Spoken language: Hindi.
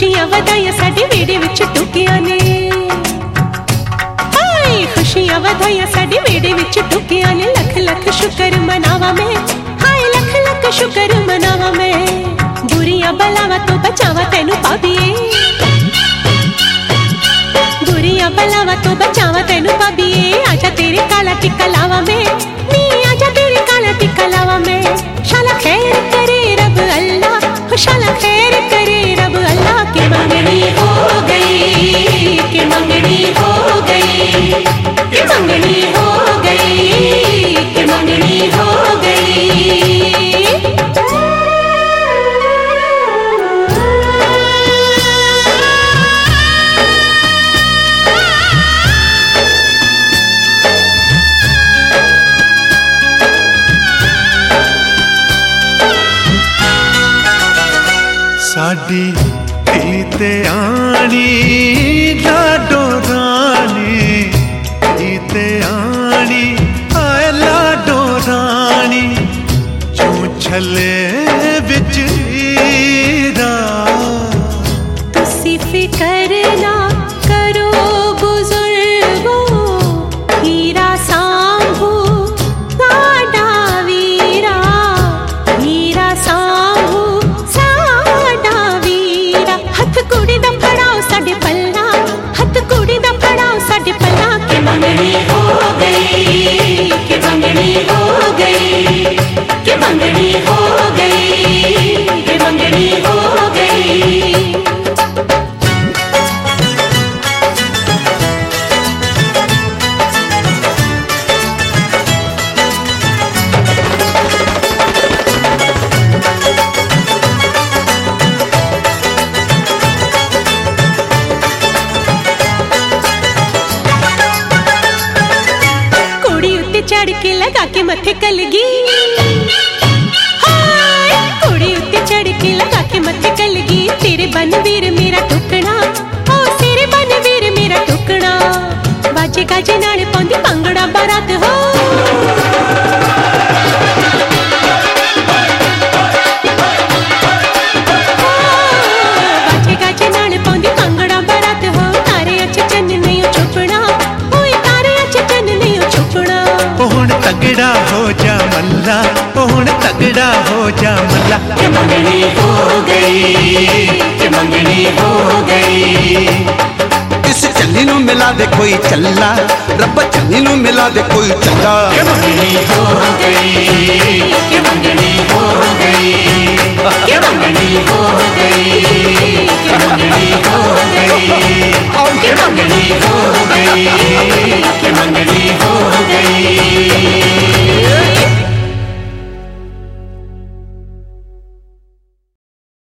खुशियां वधाइयां साडे वेड़े विच टुकियां ने, हाय खुशियां वधाइयां साडे वेड़े विच टुकियां ने। लख लख शुक्र मनावा मैं, हाय लख लख शुक्र मनावा मैं। बुरियां बलावां तो बचावा तैनू पाबीए, बुरियां बलावां तो बचावा तैनू पाबीए। आजा तेरे काला टिक्का लावा मैं, नी आजा तेरे काला टिक्का लावा मैं। शाला खैर करे रब अल्लाह, शाला खैर करे रब अल्लाह। के मंगनी हो गई, के मंगनी हो गई, के मंगनी हो गई, के मंगनी हो गई। साडी दिल ते आनी लाडो रानी, दिल ते आनी आए लाडो रानी। चूं छले बिच हीरा, तुसी फिकर ना करो बुजुर्गो, हीरा सांभू साडा वीरा, हीरा सांभू साडा वीरा। हथ कुड़ी दा फड़ाओ साडे पल्ला, हथ कुड़ी दा फड़ाओ साडे पल्ला। के मंगनी हो गई, के मंगनी हो गई, के मंगनी हो गई, के मंगनी हो गई। चढ़ के लगा के मथे कलगी, हाय कुड़ी उत्ते चढ़ के लगा के मथे कलगी। तेरे बन वीर मेरा टुकड़ा, ओ तेरे बन वीर मेरा टुकड़ा। बाजे गाजे नाल पाउंदी भंगड़ा बारात हो, बाजे गाजे नाल पाउंदी भंगड़ा बारात हो। तारे अच चन्न नहीं छुपना, ओए तारे अच चन्न नहीं छुपना। हुण तगड़ा हो जा मल्ला, हुण तगड़ा हो जा मल्ला। के मंगनी हो गई, के मंगनी हो गई। इस चल्ली नू मिला दे कोई चल्ला, रब्बा चल्ली नू मिला दे कोई चल्ला। के मंगनी हो गई, के मंगनी हो गई, के मंगनी हो